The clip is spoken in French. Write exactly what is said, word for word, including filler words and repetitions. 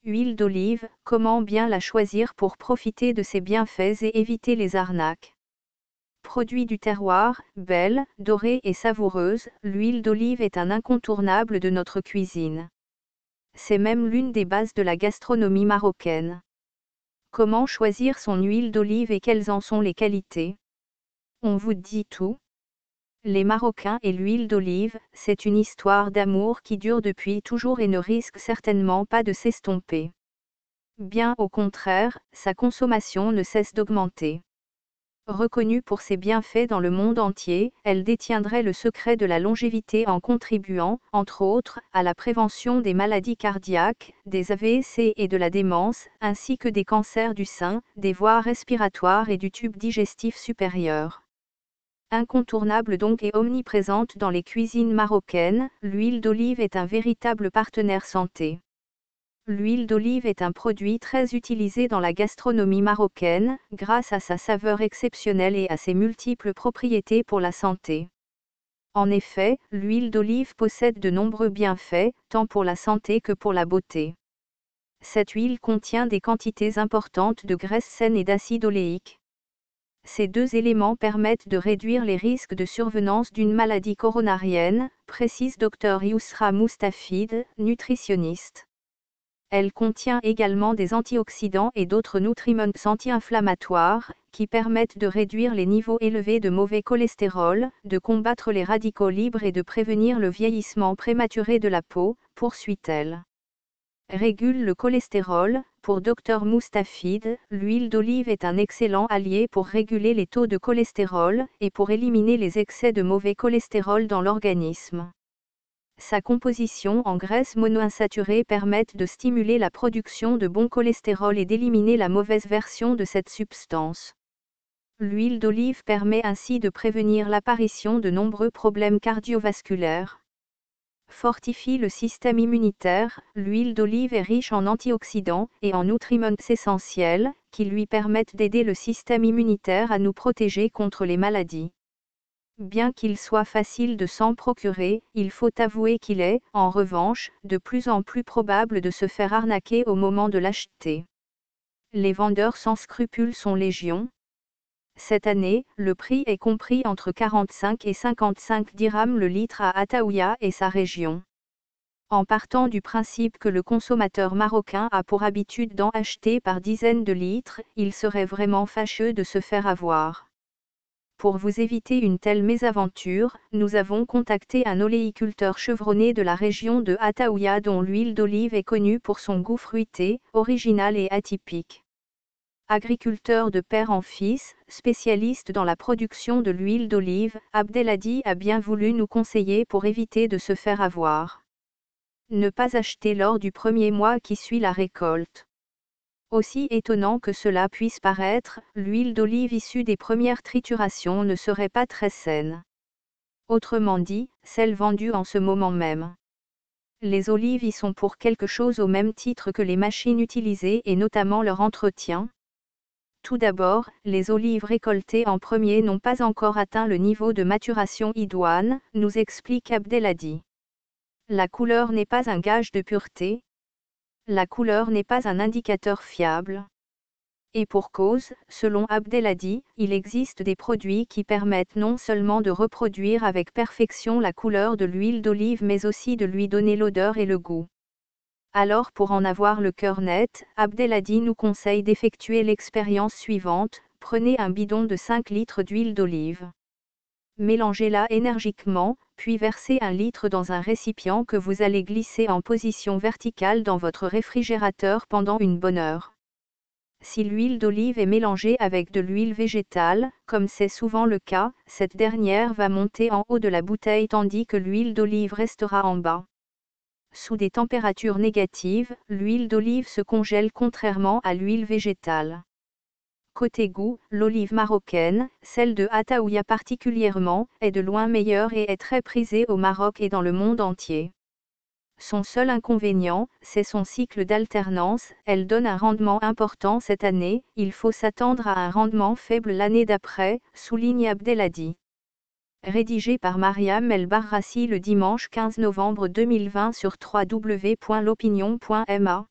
Huile d'olive, comment bien la choisir pour profiter de ses bienfaits et éviter les arnaques. Produit du terroir, belle, dorée et savoureuse, l'huile d'olive est un incontournable de notre cuisine. C'est même l'une des bases de la gastronomie marocaine. Comment choisir son huile d'olive et quelles en sont les qualités? On vous dit tout. Les Marocains et l'huile d'olive, c'est une histoire d'amour qui dure depuis toujours et ne risque certainement pas de s'estomper. Bien au contraire, sa consommation ne cesse d'augmenter. Reconnue pour ses bienfaits dans le monde entier, elle détiendrait le secret de la longévité en contribuant, entre autres, à la prévention des maladies cardiaques, des A V C et de la démence, ainsi que des cancers du sein, des voies respiratoires et du tube digestif supérieur. Incontournable donc et omniprésente dans les cuisines marocaines, l'huile d'olive est un véritable partenaire santé. L'huile d'olive est un produit très utilisé dans la gastronomie marocaine, grâce à sa saveur exceptionnelle et à ses multiples propriétés pour la santé. En effet, l'huile d'olive possède de nombreux bienfaits, tant pour la santé que pour la beauté. Cette huile contient des quantités importantes de graisses saines et d'acide oléique. Ces deux éléments permettent de réduire les risques de survenance d'une maladie coronarienne, précise Dr Yousra Moustafid, nutritionniste. Elle contient également des antioxydants et d'autres nutriments anti-inflammatoires, qui permettent de réduire les niveaux élevés de mauvais cholestérol, de combattre les radicaux libres et de prévenir le vieillissement prématuré de la peau, poursuit-elle. Régule le cholestérol. Pour Dr Moustafid, l'huile d'olive est un excellent allié pour réguler les taux de cholestérol et pour éliminer les excès de mauvais cholestérol dans l'organisme. Sa composition en graisses monoinsaturées permet de stimuler la production de bon cholestérol et d'éliminer la mauvaise version de cette substance. L'huile d'olive permet ainsi de prévenir l'apparition de nombreux problèmes cardiovasculaires. Fortifie le système immunitaire, l'huile d'olive est riche en antioxydants et en nutriments essentiels, qui lui permettent d'aider le système immunitaire à nous protéger contre les maladies. Bien qu'il soit facile de s'en procurer, il faut avouer qu'il est, en revanche, de plus en plus probable de se faire arnaquer au moment de l'acheter. Les vendeurs sans scrupules sont légion. Cette année, le prix est compris entre quarante-cinq et cinquante-cinq dirhams le litre à Ataouia et sa région. En partant du principe que le consommateur marocain a pour habitude d'en acheter par dizaines de litres, il serait vraiment fâcheux de se faire avoir. Pour vous éviter une telle mésaventure, nous avons contacté un oléiculteur chevronné de la région de Ataouia dont l'huile d'olive est connue pour son goût fruité, original et atypique. Agriculteur de père en fils, spécialiste dans la production de l'huile d'olive, Abdelhadi a bien voulu nous conseiller pour éviter de se faire avoir. Ne pas acheter lors du premier mois qui suit la récolte. Aussi étonnant que cela puisse paraître, l'huile d'olive issue des premières triturations ne serait pas très saine. Autrement dit, celle vendue en ce moment même. Les olives y sont pour quelque chose au même titre que les machines utilisées et notamment leur entretien. Tout d'abord, les olives récoltées en premier n'ont pas encore atteint le niveau de maturation idoine, nous explique Abdelhadi. La couleur n'est pas un gage de pureté. La couleur n'est pas un indicateur fiable. Et pour cause, selon Abdelhadi, il existe des produits qui permettent non seulement de reproduire avec perfection la couleur de l'huile d'olive mais aussi de lui donner l'odeur et le goût. Alors pour en avoir le cœur net, Abdelhadi nous conseille d'effectuer l'expérience suivante, prenez un bidon de cinq litres d'huile d'olive. Mélangez-la énergiquement, puis versez un litre dans un récipient que vous allez glisser en position verticale dans votre réfrigérateur pendant une bonne heure. Si l'huile d'olive est mélangée avec de l'huile végétale, comme c'est souvent le cas, cette dernière va monter en haut de la bouteille tandis que l'huile d'olive restera en bas. Sous des températures négatives, l'huile d'olive se congèle contrairement à l'huile végétale. Côté goût, l'olive marocaine, celle de Ataouia particulièrement, est de loin meilleure et est très prisée au Maroc et dans le monde entier. Son seul inconvénient, c'est son cycle d'alternance, elle donne un rendement important cette année, il faut s'attendre à un rendement faible l'année d'après, souligne Abdelhadi. Rédigé par Mariam El Barrassi le dimanche quinze novembre deux mille vingt sur w w w point l'opinion point m a.